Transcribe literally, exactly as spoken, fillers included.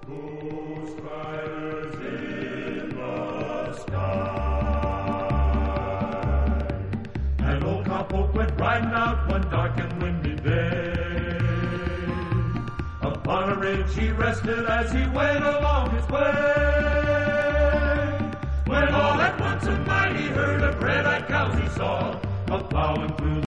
Ghost riders in the sky. And old Cowpoke went riding out one dark and windy day. Upon a ridge he rested as he went along his way. When all at once a mighty herd of red-eyed cows he saw, a plowing through